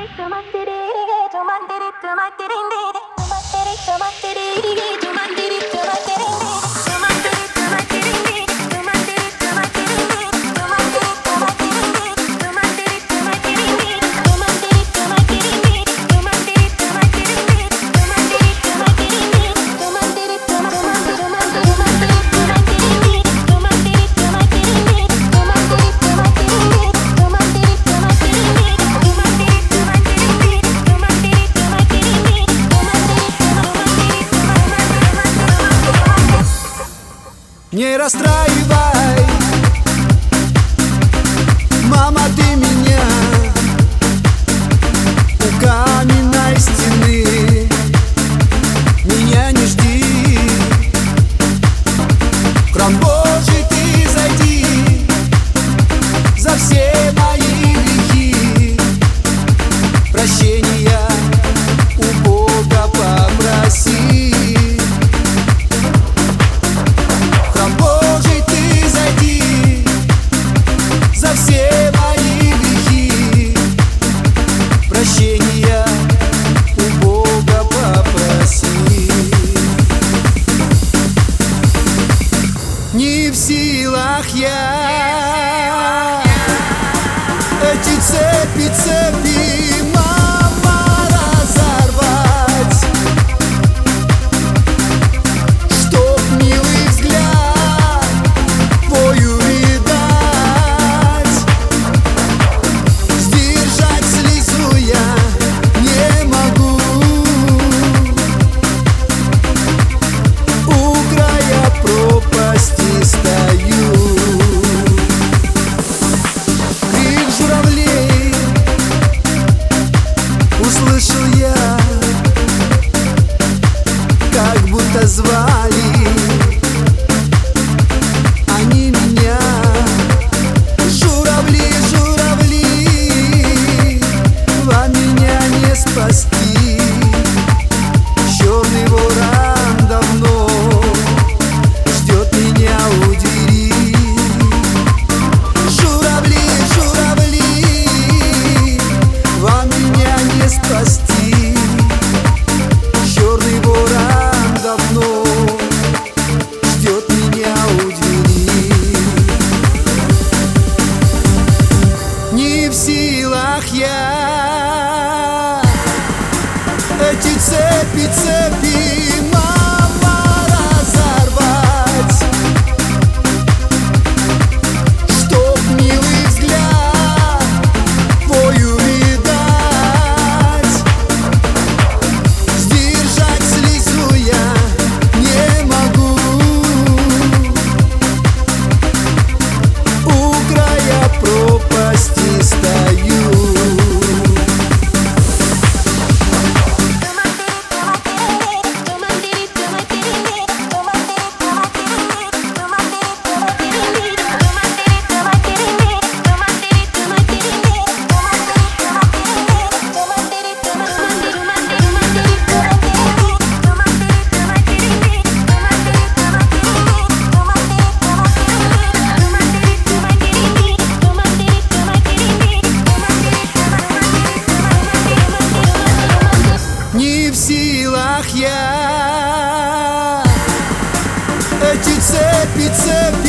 Не расстраивай, мама, ты меня у каменной стены. Меня не жди, в храм Божий ты зайди, за все мои грехи прощения у Бога попроси. Все мои грехи прощения у Бога попроси. Не в силах я эти цепи, мама, разорвать, чтоб милый взгляд твой увидать. Услышал я, как будто звали они меня. Журавли, журавли, вам меня не спасти. Черный ворон давно ждет меня у двери. Журавли, журавли, вам меня не спасти. Черный ворон давно ждет меня у двери. Не в силах я эти цепи, мама, разорвать, чтоб милый взгляд твой увидать. Сдержать слезу я не могу, у края пропасти стою. Не в силах я эти цепи